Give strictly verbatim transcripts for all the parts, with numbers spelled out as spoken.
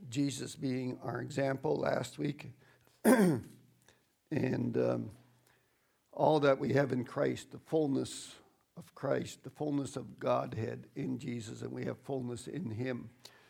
Jesus being our example last week. And um, all that we have in Christ, the fullness of Christ, the fullness of Godhead in Jesus, and we have fullness in him.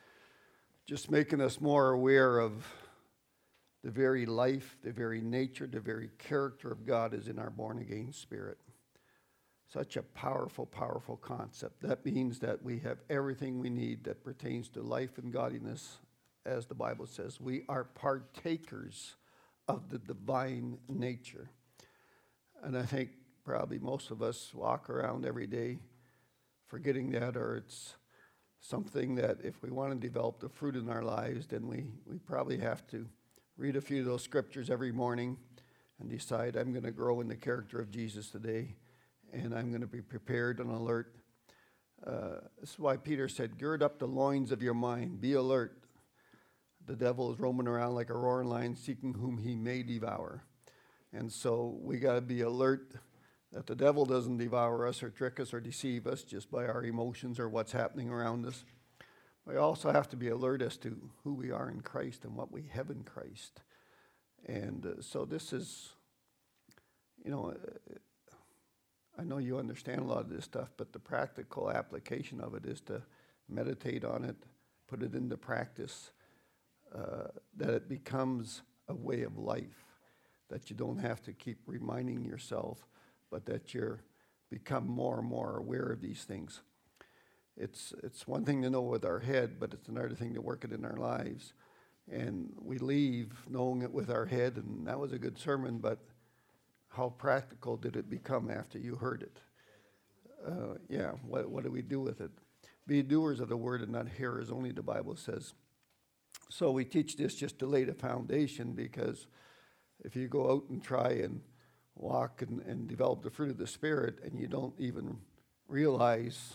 Just making us more aware of the very life, the very nature, the very character of God is in our born-again spirit. Such a powerful, powerful concept. That means that we have everything we need that pertains to life and godliness, as the Bible says. We are partakers of the divine nature. And I think probably most of us walk around every day forgetting that, or it's something that if we want to develop the fruit in our lives, then we, we probably have to read a few of those scriptures every morning and decide, I'm going to grow in the character of Jesus today, and I'm going to be prepared and alert. Uh, this is why Peter said, gird up the loins of your mind, be alert. The devil is roaming around like a roaring lion, seeking whom he may devour. And so we got to be alert that the devil doesn't devour us or trick us or deceive us just by our emotions or what's happening around us. We also have to be alert as to who we are in Christ and what we have in Christ. And uh, so this is, you know, uh, I know you understand a lot of this stuff, but the practical application of it is to meditate on it, put it into practice, uh, that it becomes a way of life, that you don't have to keep reminding yourself, but that you're become more and more aware of these things. It's it's one thing to know with our head, but it's another thing to work it in our lives. And we leave knowing it with our head, and that was a good sermon, but how practical did it become after you heard it? Uh, yeah, what, what do we do with it? Be doers of the word and not hearers only, the Bible says. So we teach this just to lay the foundation, because if you go out and try and walk and, and develop the fruit of the Spirit and you don't even realize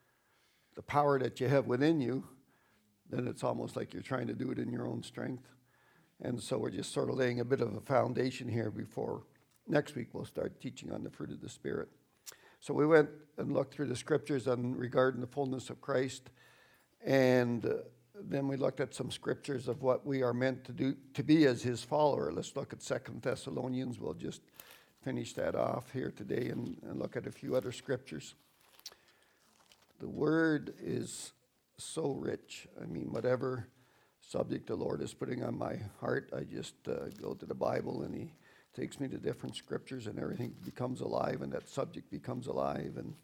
the power that you have within you, then it's almost like you're trying to do it in your own strength. And so we're just sort of laying a bit of a foundation here before next week we'll start teaching on the fruit of the Spirit. So we went and looked through the scriptures on regarding the fullness of Christ, and uh, then we looked at some scriptures of what we are meant to do to be as his follower. Let's look at Second Thessalonians. We'll just finish that off here today and, and look at a few other scriptures. The word is so rich. I mean, whatever subject the Lord is putting on my heart, I just uh, go to the Bible, and he takes me to different scriptures, and everything becomes alive, and that subject becomes alive. And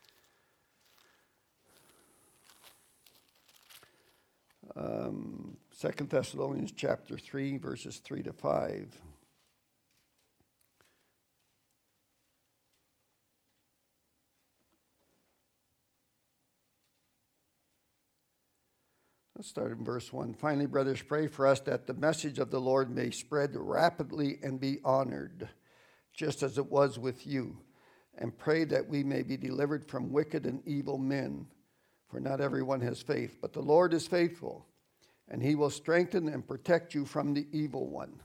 um, Second Thessalonians chapter three, verses three to five. Let's start in verse one. Finally, brothers, pray for us that the message of the Lord may spread rapidly and be honored, just as it was with you. And pray that we may be delivered from wicked and evil men, for not everyone has faith. But the Lord is faithful, and he will strengthen and protect you from the evil one.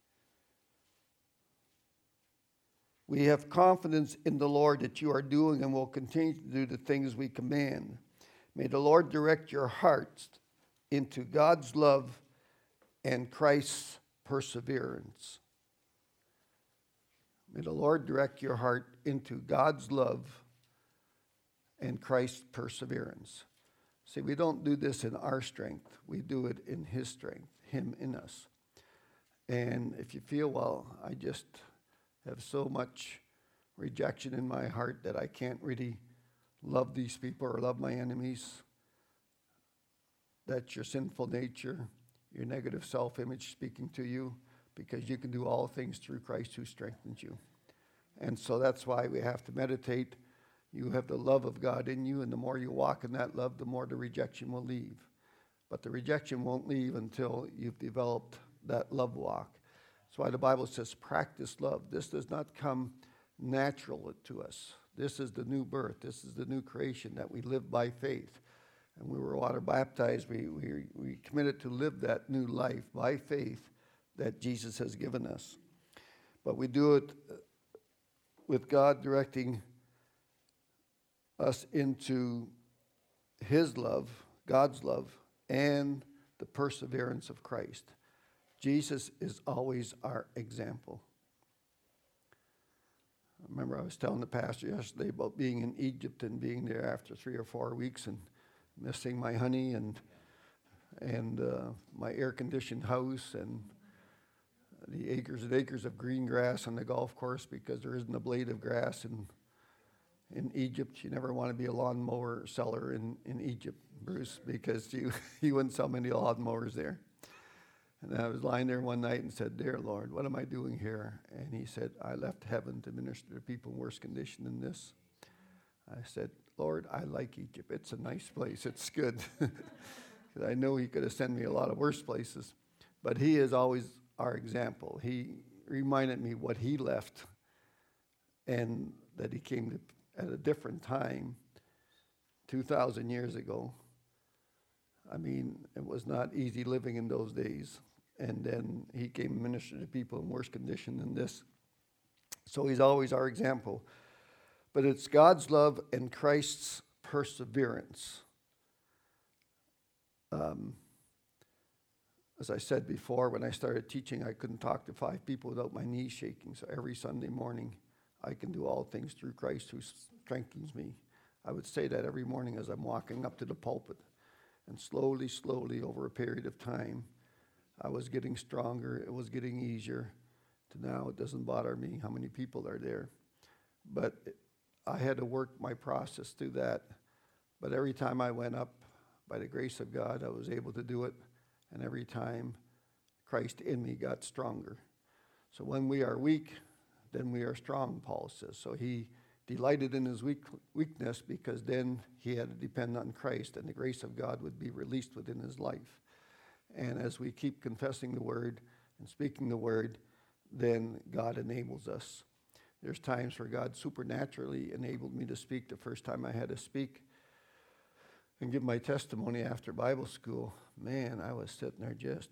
We have confidence in the Lord that you are doing and will continue to do the things we command. May the Lord direct your hearts into God's love and Christ's perseverance. May the Lord direct your heart into God's love and Christ's perseverance. See, we don't do this in our strength. We do it in his strength, him in us. And if you feel, well, I just have so much rejection in my heart that I can't really love these people or love my enemies, that's your sinful nature, your negative self-image speaking to you, because you can do all things through Christ who strengthens you. And so that's why we have to meditate. You have the love of God in you, and the more you walk in that love, the more the rejection will leave. But the rejection won't leave until you've developed that love walk. That's why the Bible says practice love. This does not come natural to us. This is the new birth. This is the new creation that we live by faith. And we were water baptized. We, we, we committed to live that new life by faith that Jesus has given us. But we do it with God directing us into his love, God's love, and the perseverance of Christ. Jesus is always our example. I remember I was telling the pastor yesterday about being in Egypt and being there after three or four weeks and missing my honey and and uh, my air-conditioned house and the acres and acres of green grass on the golf course, because there isn't a blade of grass in in Egypt. You never want to be a lawnmower seller in, in Egypt, Bruce, because you, you wouldn't sell many lawnmowers there. And I was lying there one night and said, "Dear Lord, what am I doing here?" And he said, "I left heaven to minister to people in worse condition than this." I said, "Lord, I like Egypt. It's a nice place. It's good." Because I know he could have sent me a lot of worse places. But he is always our example. He reminded me what he left and that he came to at a different time, two thousand years ago. I mean, it was not easy living in those days. And then he came and ministered to people in worse condition than this. So he's always our example. But it's God's love and Christ's perseverance. Um, as I said before, when I started teaching, I couldn't talk to five people without my knees shaking. So every Sunday morning, I can do all things through Christ who strengthens me. I would say that every morning as I'm walking up to the pulpit. And slowly, slowly, over a period of time, I was getting stronger. It was getting easier. To now, it doesn't bother me how many people are there. But it, I had to work my process through that. But every time I went up, by the grace of God, I was able to do it. And every time, Christ in me got stronger. So when we are weak, then we are strong, Paul says. So he delighted in his weak, weakness, because then he had to depend on Christ, and the grace of God would be released within his life. And as we keep confessing the word and speaking the word, then God enables us. There's times where God supernaturally enabled me to speak. The first time I had to speak and give my testimony after Bible school, man, I was sitting there just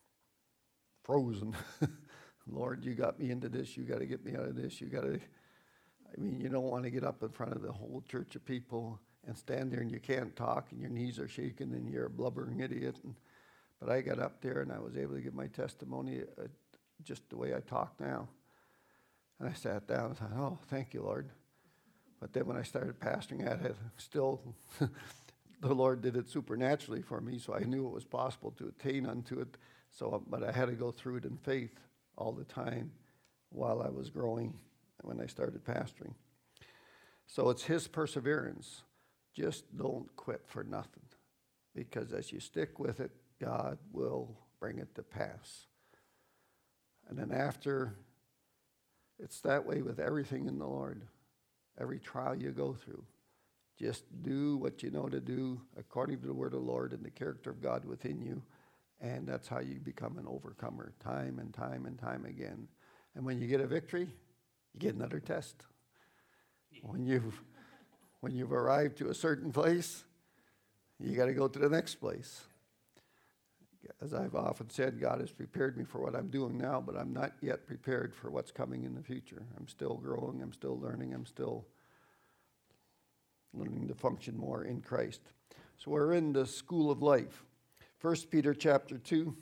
frozen. Lord, you got me into this. You got to get me out of this. You got to, I mean, you don't want to get up in front of the whole church of people and stand there and you can't talk and your knees are shaking and you're a blubbering idiot. And, but I got up there and I was able to give my testimony uh, just the way I talk now. And I sat down and thought, "Oh, thank you, Lord." But then when I started pastoring, I had still, the Lord did it supernaturally for me, so I knew it was possible to attain unto it. So, but I had to go through it in faith all the time while I was growing when I started pastoring. So it's his perseverance. Just don't quit for nothing, because as you stick with it, God will bring it to pass. And then after, it's that way with everything in the Lord. Every trial you go through, just do what you know to do according to the word of the Lord and the character of God within you. And that's how you become an overcomer, time and time and time again. And when you get a victory, you get another test. When you've, when you've arrived to a certain place, you got to go to the next place. As I've often said, God has prepared me for what I'm doing now, but I'm not yet prepared for what's coming in the future. I'm still growing, I'm still learning, I'm still learning to function more in Christ. So we're in the school of life. First Peter chapter two.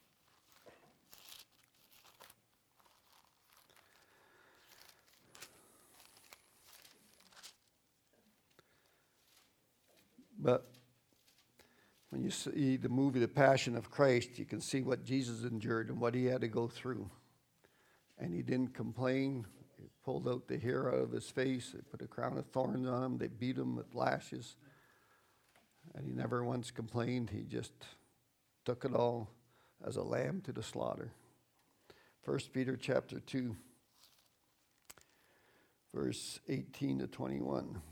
But when you see the movie The Passion of Christ, you can see what Jesus endured and what he had to go through. And he didn't complain. He pulled out the hair out of his face. They put a crown of thorns on him. They beat him with lashes. And he never once complained. He just took it all as a lamb to the slaughter. First Peter chapter two, verse eighteen to twenty-one.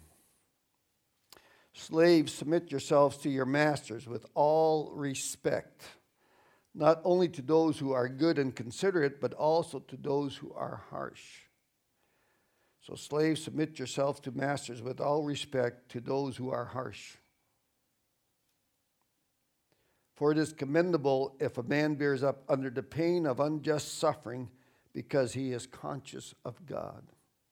Slaves, submit yourselves to your masters with all respect, not only to those who are good and considerate, but also to those who are harsh. So slaves, submit yourselves to masters with all respect to those who are harsh. For it is commendable if a man bears up under the pain of unjust suffering because he is conscious of God.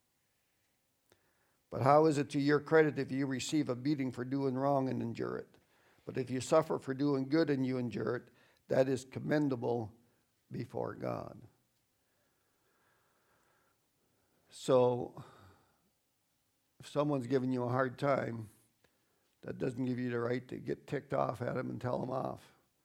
But how is it to your credit if you receive a beating for doing wrong and endure it? But if you suffer for doing good and you endure it, that is commendable before God. So, if someone's giving you a hard time, that doesn't give you the right to get ticked off at them and tell them off.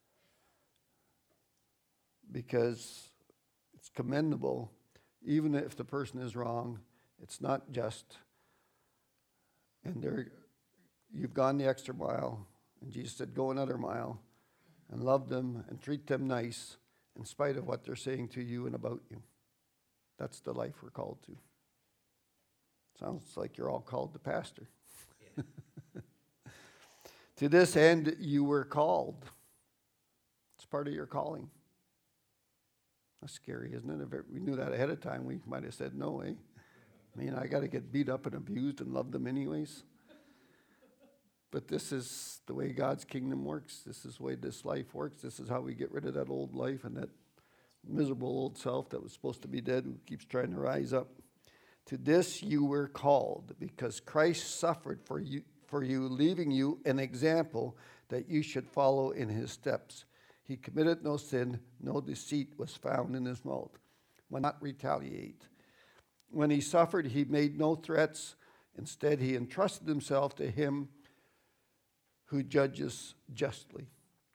Because it's commendable, even if the person is wrong, it's not just. And they're, you've gone the extra mile, and Jesus said, go another mile, and love them and treat them nice in spite of what they're saying to you and about you. That's the life we're called to. Sounds like you're all called to pastor. Yeah. To this end you were called. It's part of your calling. That's scary, isn't it? If we knew that ahead of time, we might have said no, eh? I mean, I got to get beat up and abused and love them anyways. But this is the way God's kingdom works. This is the way this life works. This is how we get rid of that old life and that miserable old self that was supposed to be dead who keeps trying to rise up. To this you were called, because Christ suffered for you, for you, leaving you an example that you should follow in his steps. He committed no sin, no deceit was found in his mouth. Will not retaliate. When he suffered, he made no threats. Instead, he entrusted himself to him who judges justly.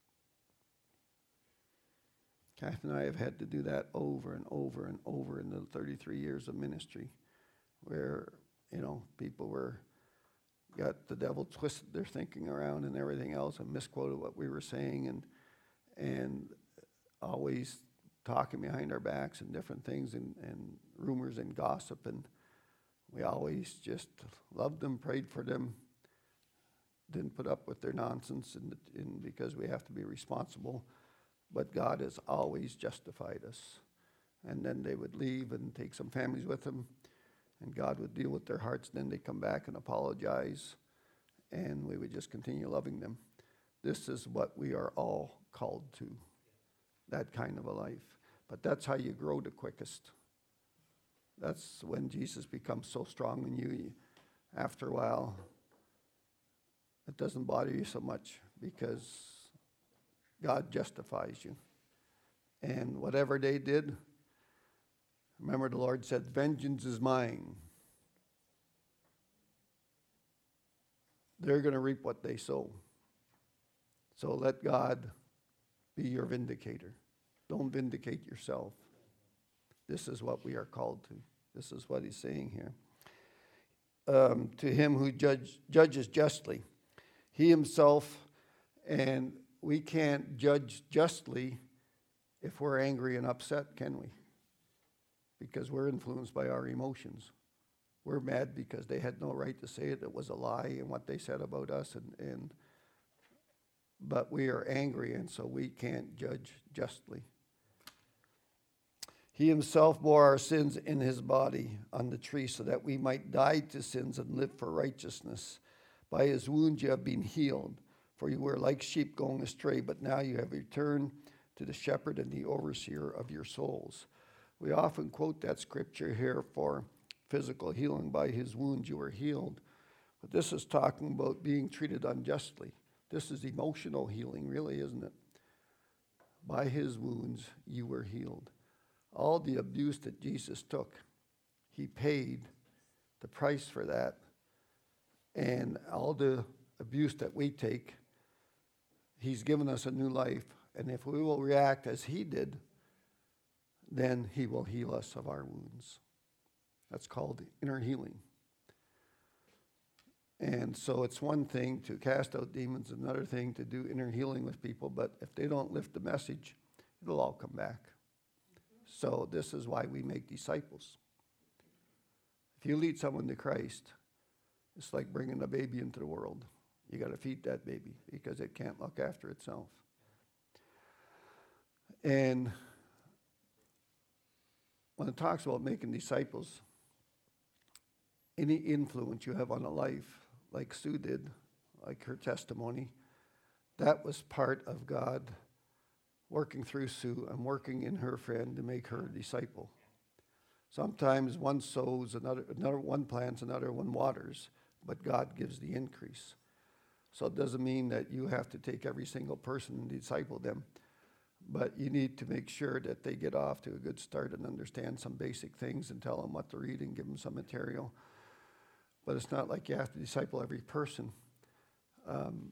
Kath and I have had to do that over and over and over in the thirty-three years of ministry, where, you know, people were, got the devil twisted their thinking around and everything else and misquoted what we were saying and and always talking behind our backs and different things and, and rumors and gossip. And we always just loved them, prayed for them, didn't put up with their nonsense and, and because we have to be responsible. But God has always justified us. And then they would leave and take some families with them, and God would deal with their hearts. Then they come back and apologize, and we would just continue loving them. This is what we are all called to, that kind of a life. But that's how you grow the quickest. That's when Jesus becomes so strong in you. After a while, it doesn't bother you so much because God justifies you. And whatever they did, remember the Lord said, vengeance is mine. They're going to reap what they sow. So let God be your vindicator. Don't vindicate yourself. This is what we are called to. This is what he's saying here. Um, to him who judge, judges justly. He himself, and we can't judge justly if we're angry and upset, can we? Because we're influenced by our emotions. We're mad because they had no right to say it. It was a lie and what they said about us. And, and but we are angry, and so we can't judge justly. He himself bore our sins in his body on the tree so that we might die to sins and live for righteousness. By his wounds you have been healed, for you were like sheep going astray, but now you have returned to the shepherd and the overseer of your souls. We often quote that scripture here for physical healing. By his wounds you were healed. But this is talking about being treated unjustly. This is emotional healing, really, isn't it? By his wounds you were healed. All the abuse that Jesus took, he paid the price for that. And all the abuse that we take, he's given us a new life. And if we will react as he did, then he will heal us of our wounds. That's called inner healing. And so it's one thing to cast out demons, another thing to do inner healing with people, but if they don't lift the message, it'll all come back. So this is why we make disciples. If you lead someone to Christ, it's like bringing a baby into the world. You got to feed that baby because it can't look after itself. And when it talks about making disciples, any influence you have on a life, like Sue did, like her testimony, that was part of God working through Sue and working in her friend to make her a disciple. Sometimes one sows, another, another one plants, another one waters, but God gives the increase. So it doesn't mean that you have to take every single person and disciple them. But you need to make sure that they get off to a good start and understand some basic things and tell them what to read and give them some material. But it's not like you have to disciple every person. Um,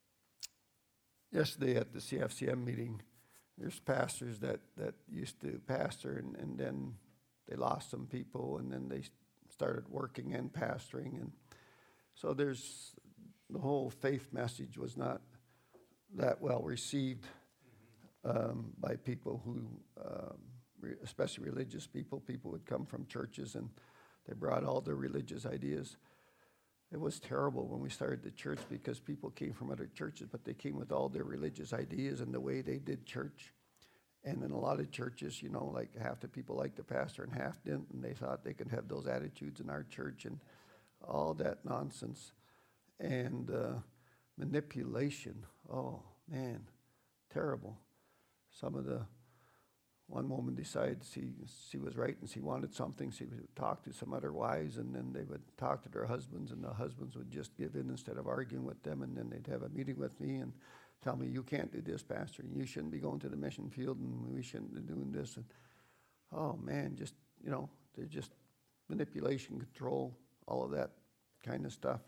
yesterday at the C F C M meeting, there's pastors that, that used to pastor, and, and then they lost some people, and then they started working and pastoring. And so there's, the whole faith message was not that well received um, by people who, um, re- especially religious people. People would come from churches, and they brought all their religious ideas. It was terrible when we started the church because people came from other churches, but they came with all their religious ideas and the way they did church. And in a lot of churches, you know, like half the people liked the pastor and half didn't, and they thought they could have those attitudes in our church and all that nonsense. And uh, manipulation, oh man, terrible. Some of the, one woman decided she, she was right and she wanted something. She would talk to some other wives, and then they would talk to their husbands, and the husbands would just give in instead of arguing with them. And then they'd have a meeting with me and tell me, you can't do this, Pastor, and you shouldn't be going to the mission field, and we shouldn't be doing this. And oh man, just, you know, they're just manipulation, control, all of that kind of stuff.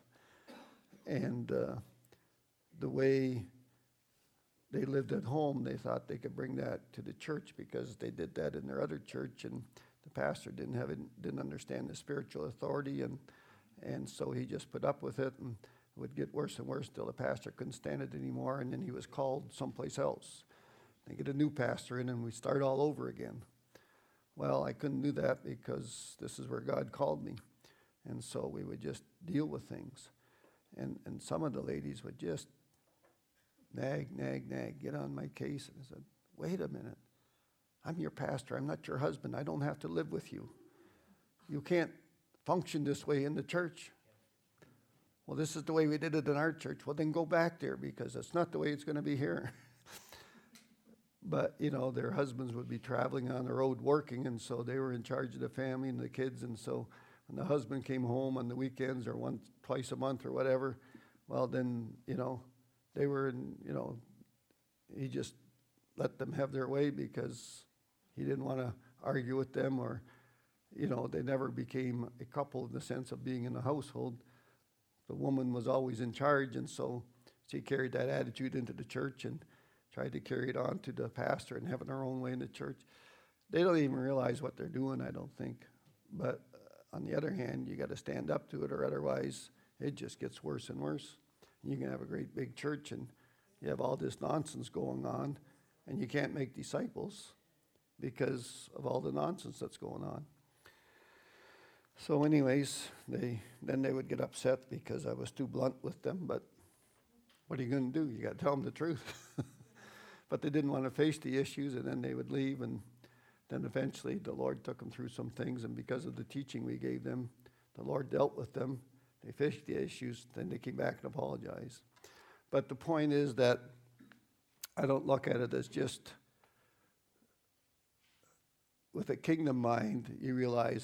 And uh, the way they lived at home, they thought they could bring that to the church because they did that in their other church, and the pastor didn't have it, didn't understand the spiritual authority, and and so he just put up with it, and it would get worse and worse till the pastor couldn't stand it anymore, and then he was called someplace else. They get a new pastor in, and we start all over again. Well, I couldn't do that because this is where God called me, and so we would just deal with things, and and some of the ladies would just nag, nag, nag, get on my case. And I said, wait a minute. I'm your pastor. I'm not your husband. I don't have to live with you. You can't function this way in the church. Well, this is the way we did it in our church. Well, then go back there because that's not the way it's going to be here. But, you know, their husbands would be traveling on the road working, and so they were in charge of the family and the kids. And so when the husband came home on the weekends or once, twice a month or whatever, well, then, you know, they were, in, you know, he just let them have their way because he didn't want to argue with them, or, you know, they never became a couple in the sense of being in the household. The woman was always in charge, and so she carried that attitude into the church and tried to carry it on to the pastor and having her own way in the church. They don't even realize what they're doing, I don't think. But uh, on the other hand, you got to stand up to it, or otherwise it just gets worse and worse. You can have a great big church and you have all this nonsense going on, and you can't make disciples because of all the nonsense that's going on. So anyways, they then they would get upset because I was too blunt with them, but what are you going to do? You got to tell them the truth. But they didn't want to face the issues, and then they would leave, and then eventually the Lord took them through some things, and because of the teaching we gave them, the Lord dealt with them. They faced the issues, then they came back and apologized. But the point is that I don't look at it as just, with a kingdom mind, you realize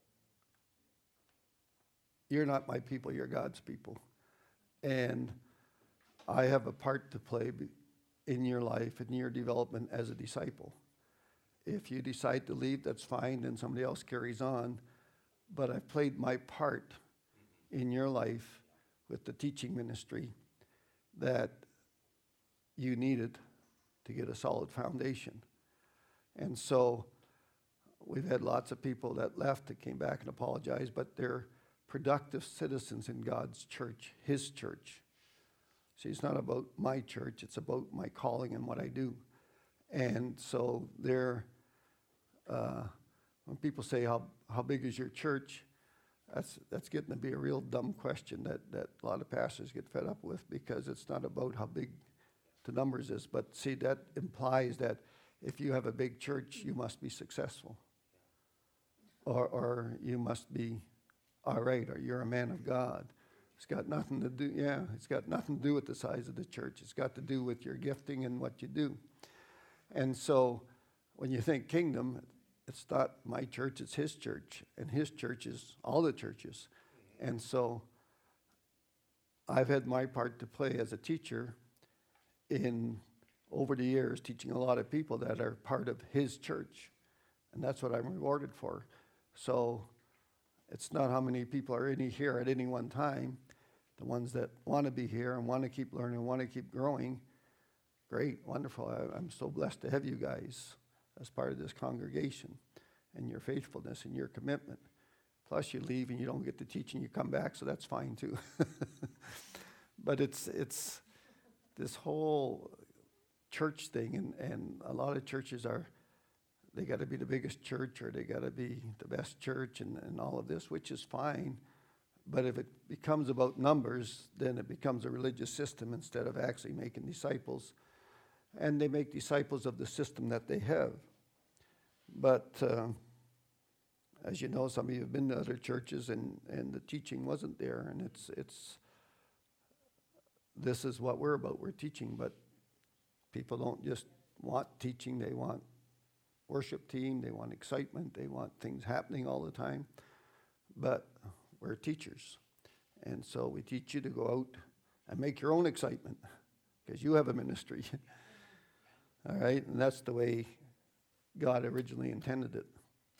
you're not my people, you're God's people. And I have a part to play in your life, in your development as a disciple. If you decide to leave, that's fine, then somebody else carries on. But I've played my part in your life with the teaching ministry that you needed to get a solid foundation. And so we've had lots of people that left that came back and apologized, but they're productive citizens in God's church, his church. See, it's not about my church, it's about my calling and what I do. And so they're, uh, when people say, how, how big is your church? That's that's getting to be a real dumb question that, that a lot of pastors get fed up with, because it's not about how big the numbers is. But see, that implies that if you have a big church, you must be successful. Or or you must be all right, or you're a man of God. It's got nothing to do, yeah, it's got nothing to do with the size of the church. It's got to do with your gifting and what you do. And so when you think kingdom, it's not my church, it's his church. And his church is all the churches. And so I've had my part to play as a teacher in over the years, teaching a lot of people that are part of his church. And that's what I'm rewarded for. So it's not how many people are in here at any one time. The ones that want to be here and want to keep learning, want to keep growing, great, wonderful. I, I'm so blessed to have you guys as part of this congregation and your faithfulness and your commitment. Plus you leave and you don't get to teach and you come back, so that's fine too. But it's it's this whole church thing, and, and a lot of churches are, they got to be the biggest church or they got to be the best church and, and all of this, which is fine. But if it becomes about numbers, then it becomes a religious system instead of actually making disciples. And they make disciples of the system that they have. But uh, as you know, some of you have been to other churches and, and the teaching wasn't there. And it's it's this is what we're about. We're teaching, but people don't just want teaching. They want worship team. They want excitement. They want things happening all the time. But we're teachers. And so we teach you to go out and make your own excitement because you have a ministry. All right? And that's the way God originally intended it.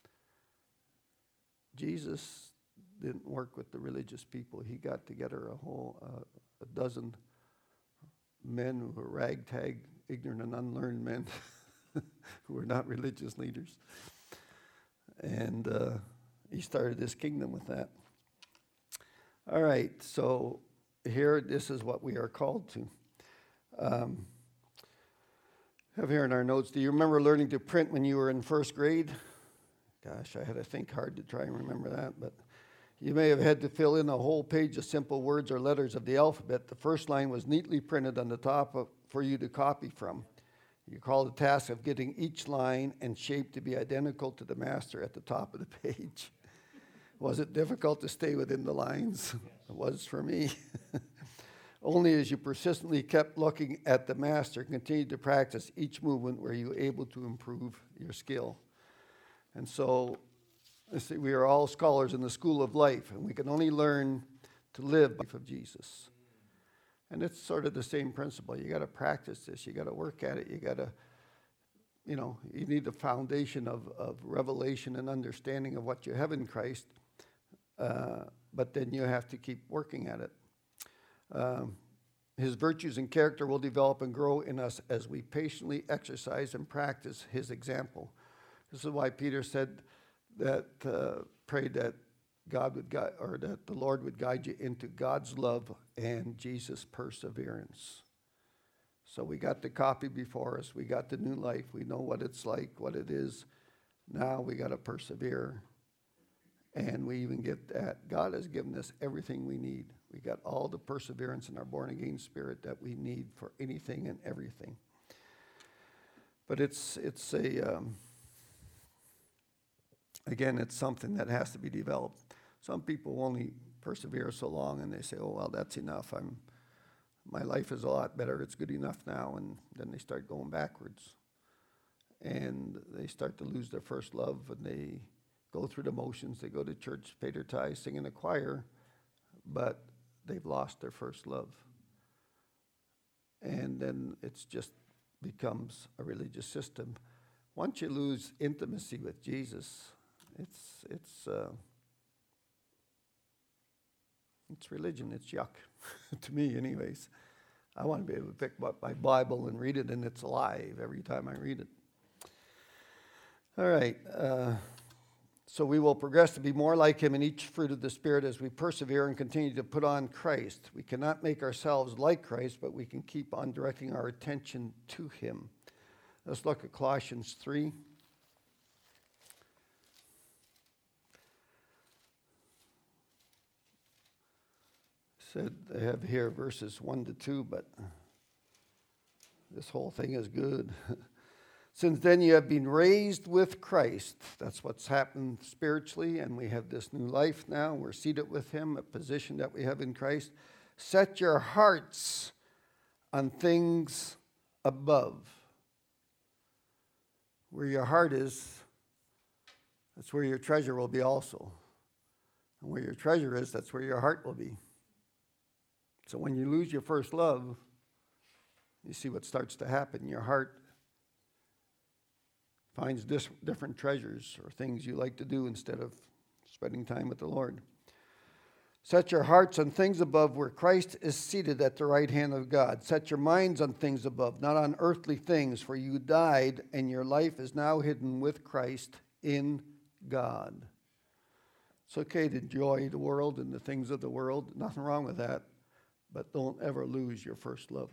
Jesus didn't work with the religious people. He got together a whole uh, a dozen men who were ragtag, ignorant and unlearned men who were not religious leaders. And uh, he started this kingdom with that. All right, so here, this is what we are called to. Um, have here in our notes, do you remember learning to print when you were in first grade? Gosh, I had to think hard to try and remember that, but you may have had to fill in a whole page of simple words or letters of the alphabet. The first line was neatly printed on the top of, for you to copy from. You call the task of getting each line and shape to be identical to the master at the top of the page. Was it difficult to stay within the lines? It was for me. Only as you persistently kept looking at the master and continued to practice each movement were you able to improve your skill. And so, see, we are all scholars in the school of life, and we can only learn to live by the life of Jesus. And it's sort of the same principle. You got to practice this. You got to work at it. You got to, you know, you need the foundation of, of revelation and understanding of what you have in Christ. Uh, but then you have to keep working at it. Um, his virtues and character will develop and grow in us as we patiently exercise and practice his example. This is why Peter said that, uh, prayed that God would guide, or that the Lord would guide you into God's love and Jesus' perseverance. So we got the copy before us. We got the new life. We know what it's like, what it is. Now we got to persevere. And we even get that. God has given us everything we need. We got all the perseverance in our born-again spirit that we need for anything and everything. But it's it's a, um, again, it's something that has to be developed. Some people only persevere so long and they say, oh, well, that's enough. I'm, my life is a lot better. It's good enough now. And then they start going backwards. And they start to lose their first love, and they go through the motions. They go to church, pay their tithes, sing in a choir, but they've lost their first love. And then it's just becomes a religious system. Once you lose intimacy with Jesus, it's it's uh, it's religion. It's yuck, to me, anyways. I want to be able to pick up my Bible and read it, and it's alive every time I read it. All right. Uh, So we will progress to be more like him in each fruit of the Spirit as we persevere and continue to put on Christ. We cannot make ourselves like Christ, but we can keep on directing our attention to him. Let's look at Colossians three. Said they have here verses one to two, but this whole thing is good. Since then you have been raised with Christ. That's what's happened spiritually, and we have this new life now. We're seated with him, a position that we have in Christ. Set your hearts on things above. Where your heart is, that's where your treasure will be also. And where your treasure is, that's where your heart will be. So when you lose your first love, you see what starts to happen. Your heart finds dis- different treasures or things you like to do instead of spending time with the Lord. Set your hearts on things above where Christ is seated at the right hand of God. Set your minds on things above, not on earthly things, for you died and your life is now hidden with Christ in God. It's okay to enjoy the world and the things of the world. Nothing wrong with that. But don't ever lose your first love.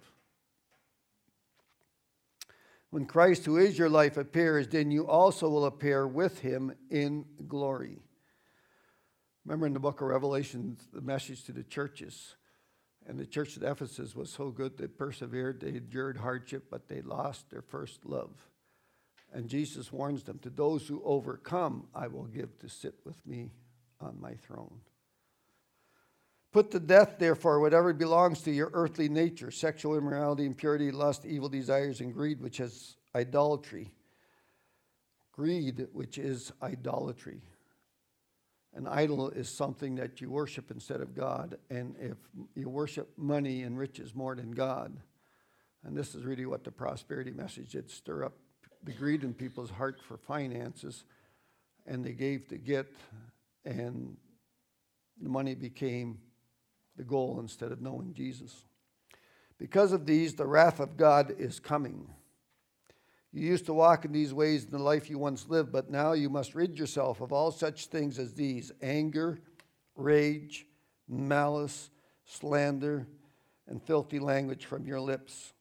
When Christ, who is your life, appears, then you also will appear with him in glory. Remember in the book of Revelation, the message to the churches. And the church at Ephesus was so good. They persevered, they endured hardship, but they lost their first love. And Jesus warns them, to those who overcome, I will give to sit with me on my throne. Put to death, therefore, whatever belongs to your earthly nature, sexual immorality, impurity, lust, evil desires, and greed, which is idolatry. Greed, which is idolatry. An idol is something that you worship instead of God. And if you worship money and riches more than God, and this is really what the prosperity message did, stir up the greed in people's heart for finances, and they gave to get, and the money became the goal instead of knowing Jesus. Because of these, the wrath of God is coming. You used to walk in these ways in the life you once lived, but now you must rid yourself of all such things as these: anger, rage, malice, slander, and filthy language from your lips.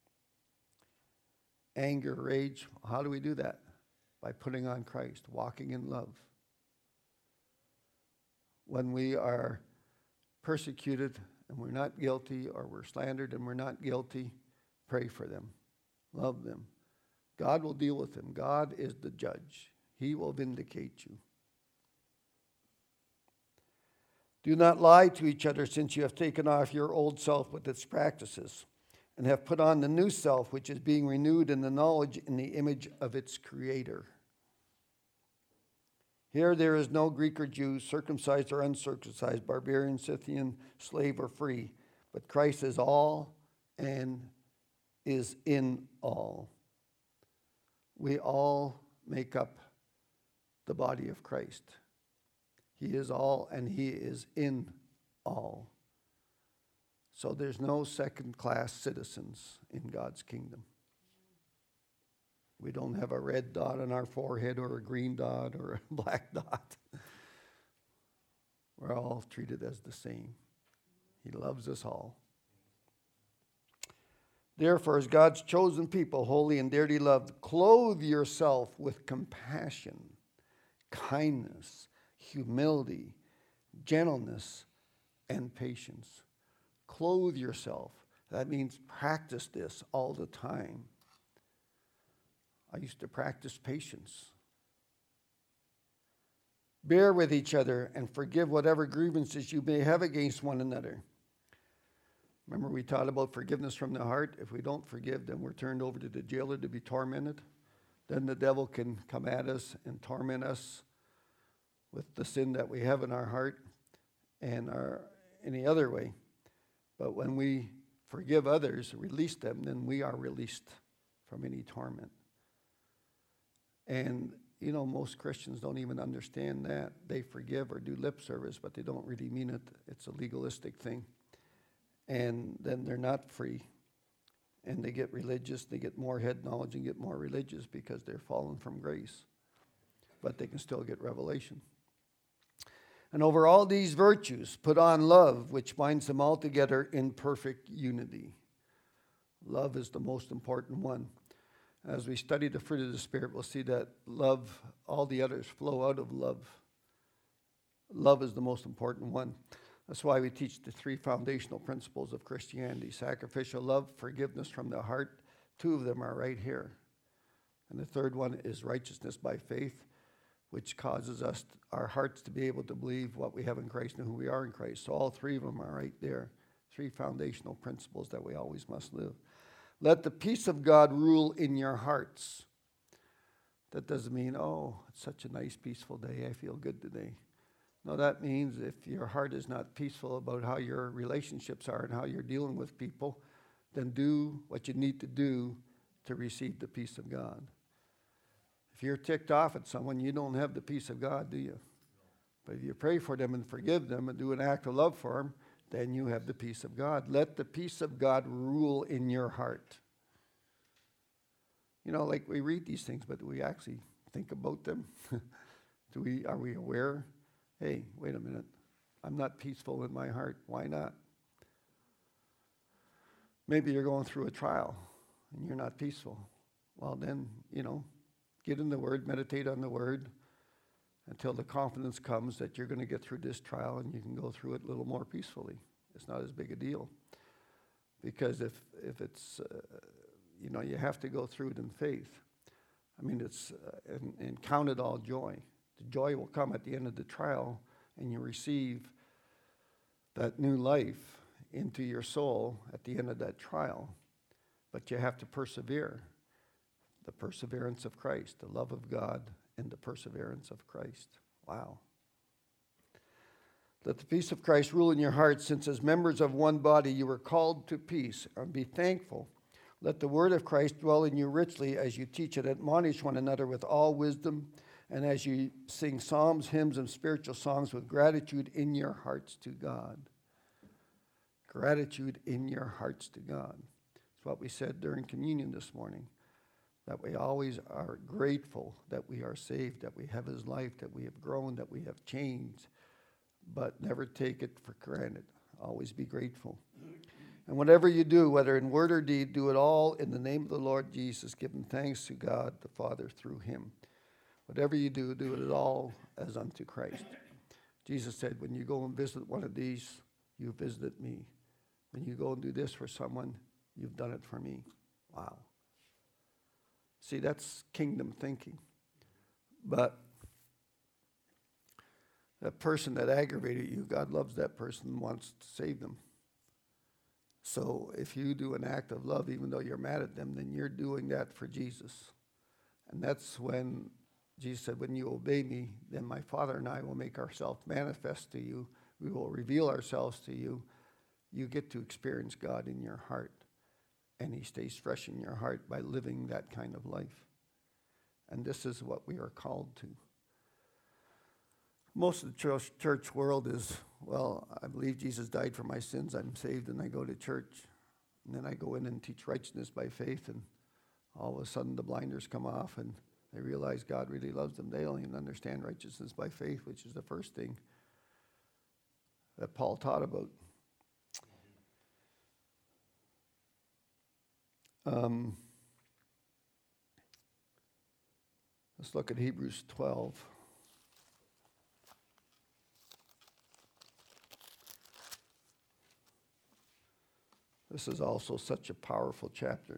Anger, rage, how do we do that? By putting on Christ, walking in love. When we are persecuted and we're not guilty, or we're slandered and we're not guilty, pray for them. Love them. God will deal with them. God is the judge. He will vindicate you. Do not lie to each other, since you have taken off your old self with its practices and have put on the new self, which is being renewed in the knowledge in the image of its creator. Here there is no Greek or Jew, circumcised or uncircumcised, barbarian, Scythian, slave or free, but Christ is all and is in all. We all make up the body of Christ. He is all and he is in all. So there's no second-class citizens in God's kingdom. We don't have a red dot on our forehead or a green dot or a black dot. We're all treated as the same. He loves us all. Therefore, as God's chosen people, holy and dearly loved, clothe yourself with compassion, kindness, humility, gentleness, and patience. Clothe yourself. That means practice this all the time. I used to practice patience. Bear with each other and forgive whatever grievances you may have against one another. Remember we taught about forgiveness from the heart? If we don't forgive, then we're turned over to the jailer to be tormented. Then the devil can come at us and torment us with the sin that we have in our heart and our any other way. But when we forgive others, release them, then we are released from any torment. And, you know, most Christians don't even understand that. They forgive or do lip service, but they don't really mean it. It's a legalistic thing. And then they're not free. And they get religious. They get more head knowledge and get more religious because they're fallen from grace. But they can still get revelation. And over all these virtues, put on love, which binds them all together in perfect unity. Love is the most important one. As we study the fruit of the Spirit, we'll see that love, all the others flow out of love. Love is the most important one. That's why we teach the three foundational principles of Christianity: sacrificial love, forgiveness from the heart. Two of them are right here. And the third one is righteousness by faith, which causes us, our hearts, to be able to believe what we have in Christ and who we are in Christ. So all three of them are right there. Three foundational principles that we always must live. Let the peace of God rule in your hearts. That doesn't mean, oh, it's such a nice, peaceful day. I feel good today. No, that means if your heart is not peaceful about how your relationships are and how you're dealing with people, then do what you need to do to receive the peace of God. If you're ticked off at someone, you don't have the peace of God, do you? But if you pray for them and forgive them and do an act of love for them, then you have the peace of God. Let the peace of God rule in your heart. You know, like we read these things, but do we actually think about them? do we? Are we aware? Hey, wait a minute. I'm not peaceful in my heart. Why not? Maybe you're going through a trial and you're not peaceful. Well, then, you know, get in the Word, meditate on the Word until the confidence comes that you're going to get through this trial and you can go through it a little more peacefully. It's not as big a deal. Because if, if it's, uh, you know, you have to go through it in faith. I mean, it's, uh, and, and count it all joy. The joy will come at the end of the trial and you receive that new life into your soul at the end of that trial. But you have to persevere. The perseverance of Christ, the love of God, and the perseverance of Christ. Wow. Let the peace of Christ rule in your hearts, since as members of one body you were called to peace, and be thankful. Let the word of Christ dwell in you richly as you teach it. Admonish one another with all wisdom, and as you sing psalms, hymns, and spiritual songs with gratitude in your hearts to God. Gratitude in your hearts to God. That's what we said during communion this morning. That we always are grateful that we are saved, that we have his life, that we have grown, that we have changed. But never take it for granted. Always be grateful. And whatever you do, whether in word or deed, do it all in the name of the Lord Jesus, giving thanks to God the Father through him. Whatever you do, do it all as unto Christ. Jesus said, when you go and visit one of these, you visited me. When you go and do this for someone, you've done it for me. Wow. See, that's kingdom thinking. But that person that aggravated you, God loves that person and wants to save them. So if you do an act of love, even though you're mad at them, then you're doing that for Jesus. And that's when Jesus said, when you obey me, then my Father and I will make ourselves manifest to you. We will reveal ourselves to you. You get to experience God in your heart. And he stays fresh in your heart by living that kind of life. And this is what we are called to. Most of the church, church world is, well, I believe Jesus died for my sins. I'm saved and I go to church. And then I go in and teach righteousness by faith. And all of a sudden the blinders come off and they realize God really loves them. They don't even understand righteousness by faith, which is the first thing that Paul taught about. Um, let's look at Hebrews twelve. This is also such a powerful chapter.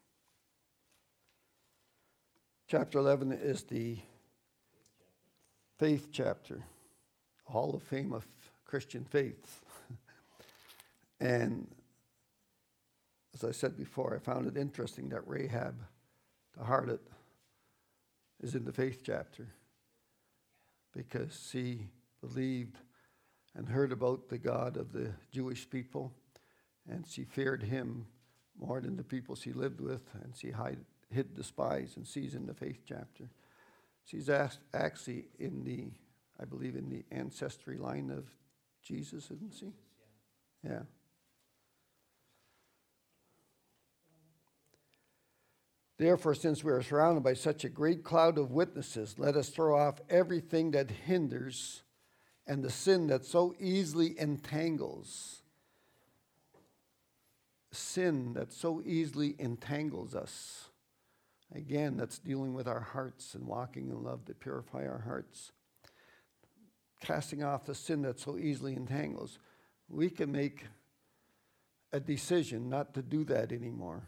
Chapter eleven is the faith chapter, Hall of Fame of Christian faith. And as I said before, I found it interesting that Rahab, the harlot, is in the faith chapter because she believed and heard about the God of the Jewish people, and she feared him more than the people she lived with, and she hid, hid the spies, and she's in the faith chapter. She's asked, actually in the, I believe, in the ancestry line of Jesus, isn't she? Yeah. Therefore, since we are surrounded by such a great cloud of witnesses, let us throw off everything that hinders and the sin that so easily entangles. Sin that so easily entangles us. Again, that's dealing with our hearts and walking in love to purify our hearts. Casting off the sin that so easily entangles. We can make a decision not to do that anymore.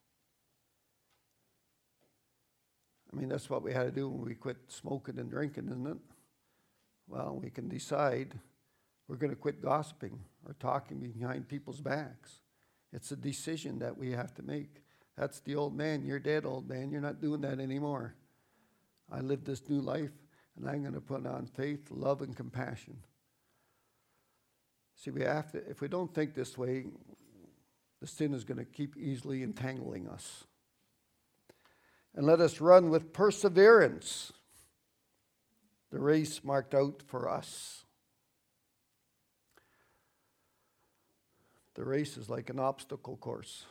I mean, that's what we had to do when we quit smoking and drinking, isn't it? Well, we can decide we're going to quit gossiping or talking behind people's backs. It's a decision that we have to make. That's the old man. You're dead, old man. You're not doing that anymore. I live this new life, and I'm going to put on faith, love, and compassion. See, we have to, if we don't think this way, The sin is going to keep easily entangling us. And let us run with perseverance the race marked out for us. The race is like an obstacle course.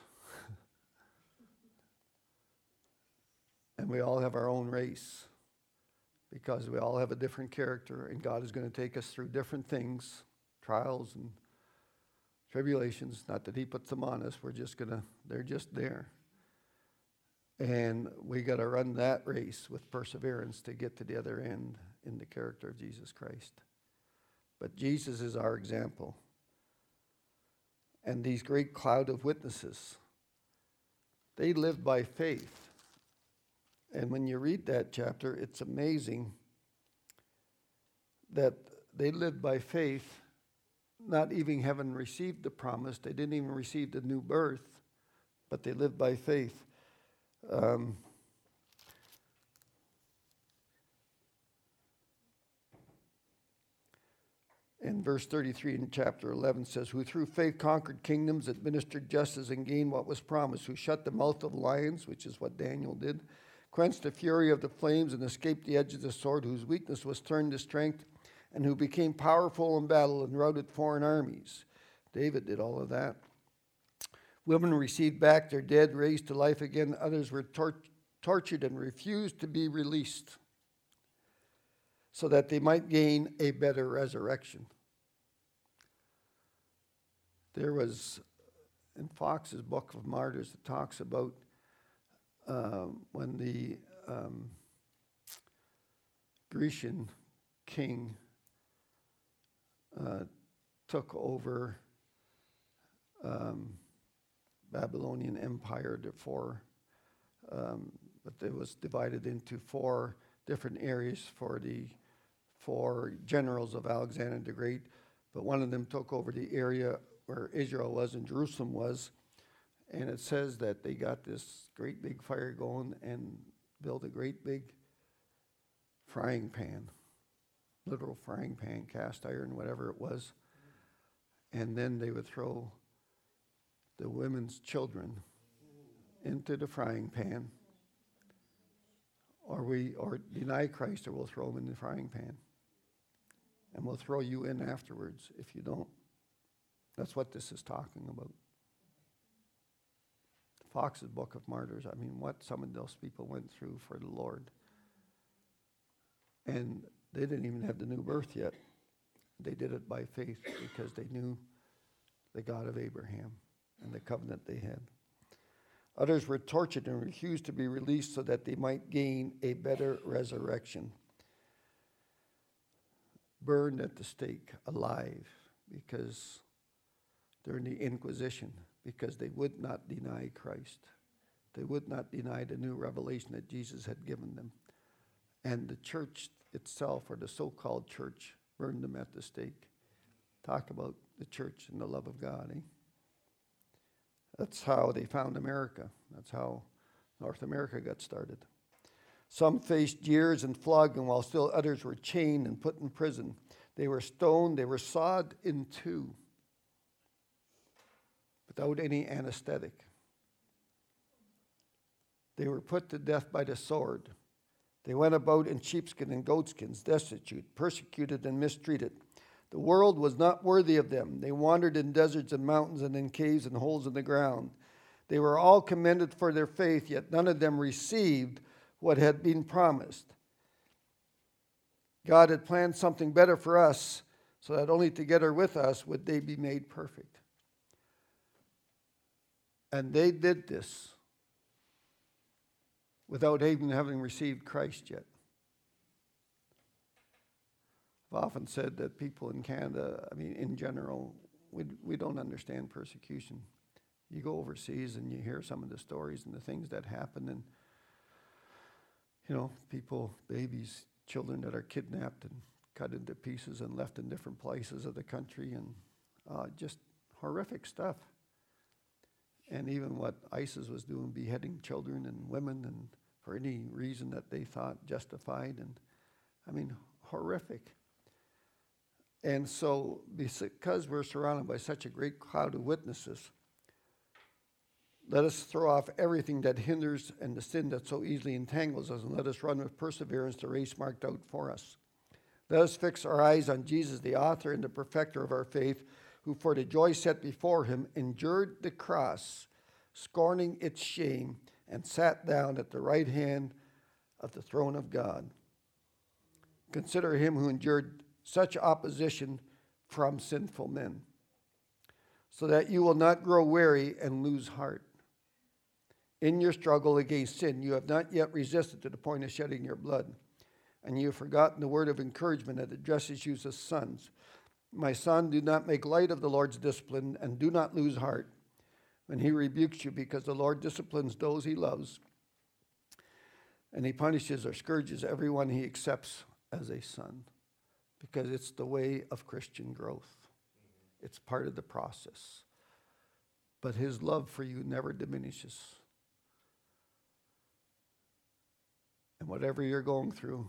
And we all have our own race because we all have a different character, and God is going to take us through different things, trials and tribulations. Not that he puts them on us. We're just going to, they're just there. And we got to run that race with perseverance to get to the other end in the character of Jesus Christ. But Jesus is our example. And these great cloud of witnesses, they lived by faith. And when you read that chapter, it's amazing that they lived by faith, not even having received the promise. They didn't even receive the new birth, but they lived by faith. Um, in verse thirty-three in chapter eleven says, who through faith conquered kingdoms, administered justice, and gained what was promised, who shut the mouth of lions, which is what Daniel did, quenched the fury of the flames, and escaped the edge of the sword, whose weakness was turned to strength, and who became powerful in battle and routed foreign armies. David did all of that. Women received back their dead, raised to life again. Others were tor- tortured and refused to be released so that they might gain a better resurrection. There was, in Fox's Book of Martyrs, it talks about um, when the um, Grecian king uh, took over um, Babylonian Empire, the four, um, but it was divided into four different areas for the four generals of Alexander the Great. But one of them took over the area where Israel was and Jerusalem was, and it says that they got this great big fire going and built a great big frying pan, literal frying pan, cast iron, whatever it was, and then they would throw the women's children into the frying pan, or we or deny Christ, or we'll throw them in the frying pan, and we'll throw you in afterwards if you don't. That's what this is talking about. Fox's Book of Martyrs. I mean, what some of those people went through for the Lord, and they didn't even have the new birth yet. They did it by faith because they knew the God of Abraham and the covenant they had. Others were tortured and refused to be released so that they might gain a better resurrection. Burned at the stake, alive, because during the Inquisition, because they would not deny Christ. They would not deny the new revelation that Jesus had given them. And the church itself, or the so-called church, burned them at the stake. Talk about the church and the love of God, eh? That's how they found America. That's how North America got started. Some faced jeers and flogging, while still others were chained and put in prison. They were stoned, they were sawed in two without any anesthetic. They were put to death by the sword. They went about in sheepskin and goatskins, destitute, persecuted, and mistreated. The world was not worthy of them. They wandered in deserts and mountains and in caves and holes in the ground. They were all commended for their faith, yet none of them received what had been promised. God had planned something better for us, so that only together with us would they be made perfect. And they did this without even having received Christ yet. I've often said that people in Canada, I mean, in general, we, we don't understand persecution. You go overseas and you hear some of the stories and the things that happen, and, you know, people, babies, children that are kidnapped and cut into pieces and left in different places of the country, and uh, just horrific stuff. And even what ISIS was doing, beheading children and women, and for any reason that they thought justified, and I mean, horrific. And so, because we're surrounded by such a great cloud of witnesses, Let us throw off everything that hinders and the sin that so easily entangles us, and let us run with perseverance the race marked out for us. Let us fix our eyes on Jesus, the author and the perfecter of our faith, who for the joy set before him endured the cross, scorning its shame, and sat down at the right hand of the throne of God. Consider him who endured such opposition from sinful men, so that you will not grow weary and lose heart. In your struggle against sin, you have not yet resisted to the point of shedding your blood, and you have forgotten the word of encouragement that addresses you as sons. My son, do not make light of the Lord's discipline, and do not lose heart when he rebukes you, because the Lord disciplines those he loves, and he punishes or scourges everyone he accepts as a son, because it's the way of Christian growth. It's part of the process. But his love for you never diminishes. And whatever you're going through,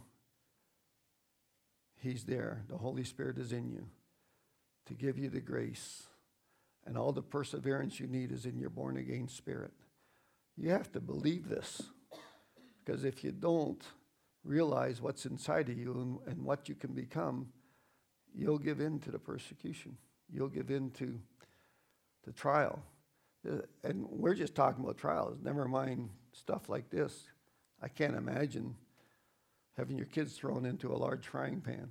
he's there. The Holy Spirit is in you to give you the grace. And all the perseverance you need is in your born-again spirit. You have to believe this. Because if you don't realize what's inside of you and, and what you can become, you'll give in to the persecution. You'll give in to the trial. Uh, and we're just talking about trials. Never mind stuff like this. I can't imagine having your kids thrown into a large frying pan.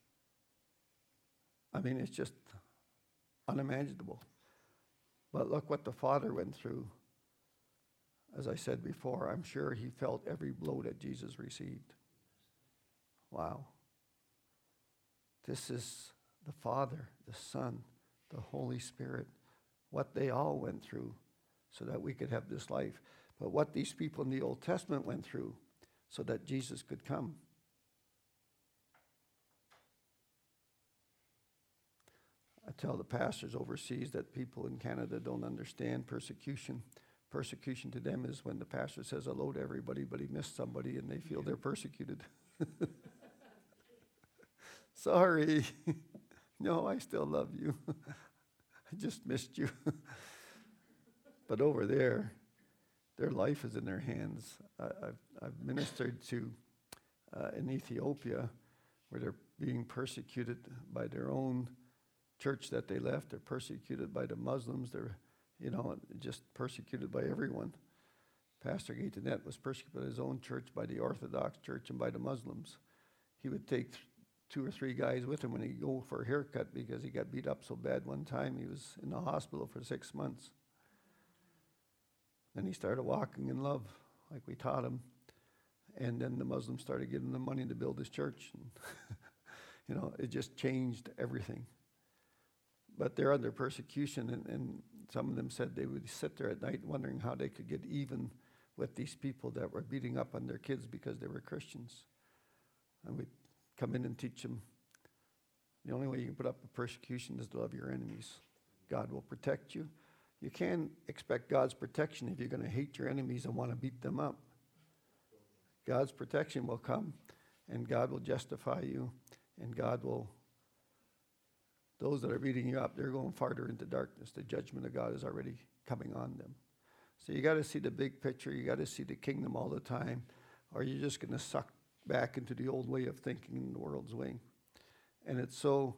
I mean, it's just unimaginable. But look what the Father went through. As I said before, I'm sure he felt every blow that Jesus received. Wow. This is the Father, the Son, the Holy Spirit, what they all went through so that we could have this life. But what these people in the Old Testament went through so that Jesus could come. I tell the pastors overseas that people in Canada don't understand persecution. Persecution to them is when the pastor says hello to everybody, but he missed somebody and they feel they're persecuted. Sorry. No, I still love you. I just missed you. But over there, their life is in their hands. I, I've, I've ministered to uh, in Ethiopia where they're being persecuted by their own church that they left. They're persecuted by the Muslims. They're, you know, just persecuted by everyone. Pastor Gaetonet was persecuted by his own church, by the Orthodox Church, and by the Muslims. He would take th- two or three guys with him when he'd go for a haircut because he got beat up so bad one time. He was in the hospital for six months. Then he started walking in love, like we taught him. And then the Muslims started giving him money to build his church. And you know, it just changed everything. But they're under persecution, and, and some of them said they would sit there at night wondering how they could get even with these people that were beating up on their kids because they were Christians. And we'd come in and teach them, the only way you can put up with persecution is to love your enemies. God will protect you. You can't expect God's protection if you're going to hate your enemies and want to beat them up. God's protection will come, and God will justify you, and God will, those that are beating you up, they're going farther into darkness. The judgment of God is already coming on them. So you got to see the big picture. You got to see the kingdom all the time, or you're just going to suck back into the old way of thinking in the world's way. And it's so,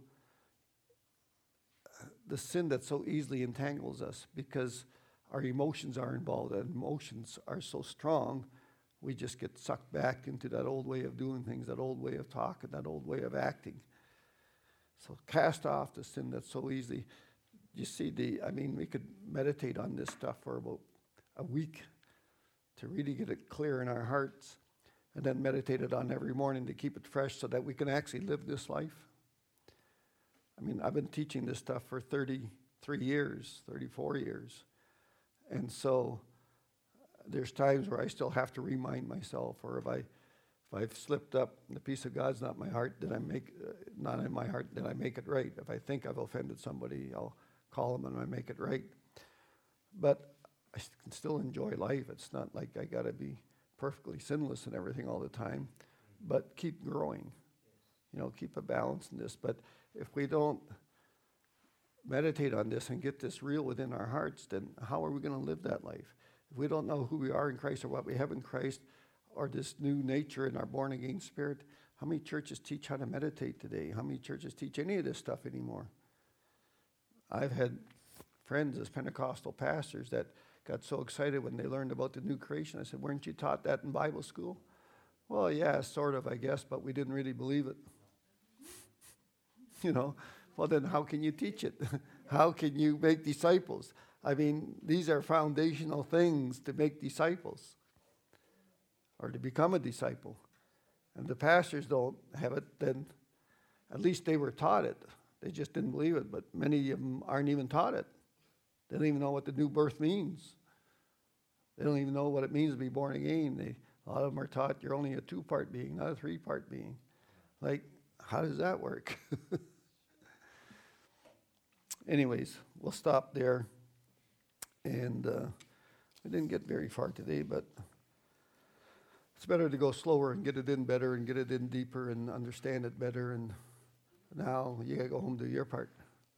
the sin that so easily entangles us because our emotions are involved, and emotions are so strong, we just get sucked back into that old way of doing things, that old way of talking, that old way of acting. So cast off the sin that so easily, you see the, I mean, we could meditate on this stuff for about a week to really get it clear in our hearts, and then meditate it on every morning to keep it fresh so that we can actually live this life. I mean, I've been teaching this stuff for thirty-three years, thirty-four years. And so there's times where I still have to remind myself, or if I if I've slipped up, the peace of God's not in my heart, then I make uh, not in my heart, then I make it right. If I think I've offended somebody, I'll call them and I make it right. But I can still enjoy life. It's not like I got to be perfectly sinless and everything all the time, but keep growing. You know, keep a balance in this. But if we don't meditate on this and get this real within our hearts, then how are we going to live that life? If we don't know who we are in Christ or what we have in Christ or this new nature in our born-again spirit, how many churches teach how to meditate today? How many churches teach any of this stuff anymore? I've had friends as Pentecostal pastors that got so excited when they learned about the new creation. I said, weren't you taught that in Bible school? Well, yeah, sort of, I guess, but we didn't really believe it. You know, well, then how can you teach it? How can you make disciples? I mean, these are foundational things to make disciples or to become a disciple. And the pastors don't have it, then at least they were taught it. They just didn't believe it, but many of them aren't even taught it. They don't even know what the new birth means. They don't even know what it means to be born again. They, a lot of them are taught you're only a two-part being, not a three-part being. Like, how does that work? Anyways, we'll stop there. And uh, we didn't get very far today, but it's better to go slower and get it in better and get it in deeper and understand it better. And now you got to go home, do your part.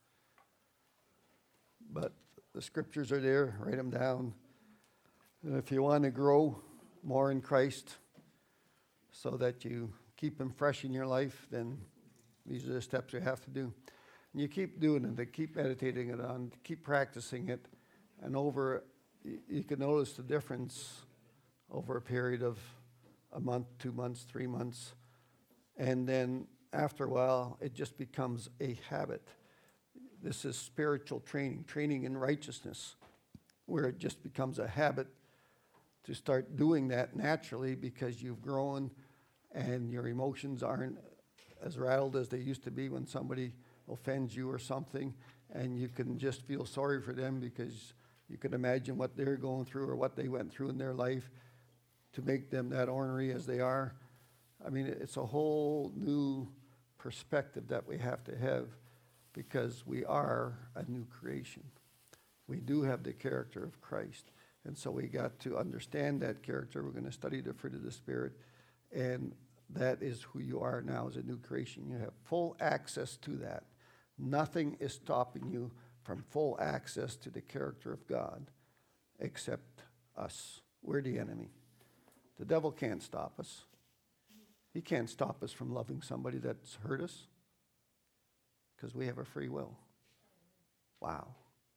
But the scriptures are there. Write them down. And if you want to grow more in Christ so that you keep him fresh in your life, then these are the steps you have to do. And you keep doing it, and keep meditating it on, keep practicing it, and over, you can notice the difference over a period of a month, two months, three months, and then after a while, it just becomes a habit. This is spiritual training, training in righteousness, where it just becomes a habit to start doing that naturally because you've grown and your emotions aren't as rattled as they used to be when somebody offends you or something, and you can just feel sorry for them because you can imagine what they're going through or what they went through in their life to make them that ornery as they are. I mean, it's a whole new perspective that we have to have because we are a new creation. We do have the character of Christ. And so we got to understand that character. We're going to study the fruit of the Spirit. And that is who you are now as a new creation. You have full access to that. Nothing is stopping you from full access to the character of God except us. We're the enemy. The devil can't stop us. He can't stop us from loving somebody that's hurt us because we have a free will. Wow.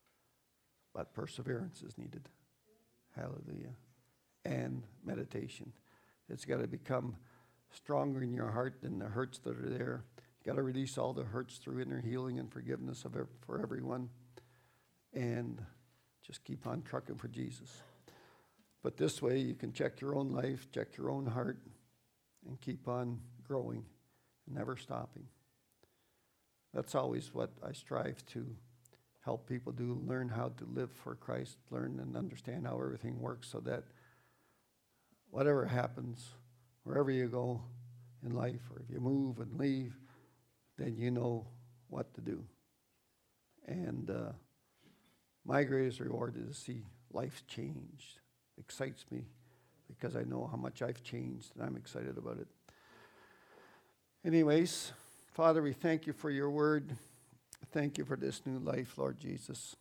But perseverance is needed. Hallelujah. And meditation. It's got to become stronger in your heart than the hurts that are there. You got to release all the hurts through inner healing and forgiveness of for everyone. And just keep on trucking for Jesus. But this way you can check your own life, check your own heart, and keep on growing, never stopping. That's always what I strive to help people do, learn how to live for Christ, learn and understand how everything works so that whatever happens, wherever you go in life, or if you move and leave, then you know what to do. And uh, my greatest reward is to see life changed. It excites me because I know how much I've changed, and I'm excited about it. Anyways, Father, we thank you for your word. Thank you for this new life, Lord Jesus.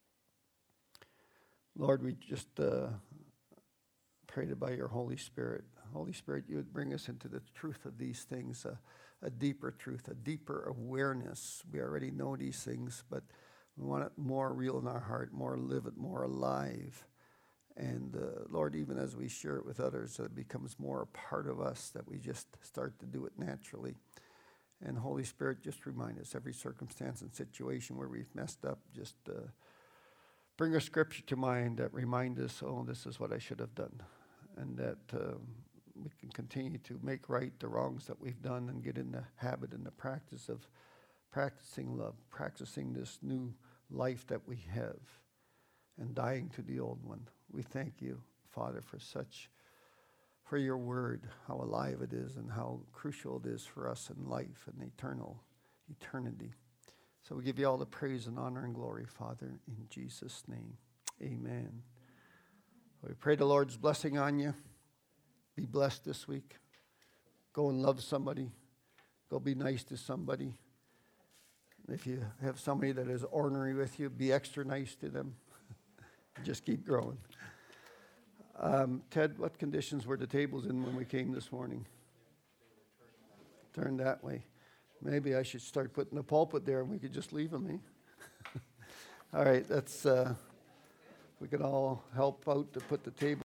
Lord, we just uh, prayed about your Holy Spirit. Holy Spirit, you would bring us into the truth of these things, uh, a deeper truth, a deeper awareness. We already know these things, but we want it more real in our heart, more live it, more alive. And uh, Lord, even as we share it with others, it becomes more a part of us, that we just start to do it naturally. And Holy Spirit, just remind us every circumstance and situation where we've messed up, just uh, bring a scripture to mind that remind us, oh, this is what I should have done. And that um, we can continue to make right the wrongs that we've done and get in the habit and the practice of practicing love, practicing this new life that we have and dying to the old one. We thank you, Father, for such, for your word, how alive it is and how crucial it is for us in life and eternal, eternity. So we give you all the praise and honor and glory, Father, in Jesus' name. Amen. We pray the Lord's blessing on you. Be blessed this week. Go and love somebody. Go be nice to somebody. If you have somebody that is ornery with you, be extra nice to them. Just keep growing. Um, Ted, what conditions were the tables in when we came this morning? Turned that way. Maybe I should start putting the pulpit there and we could just leave them, eh? All right, that's, uh, we could all help out to put the table.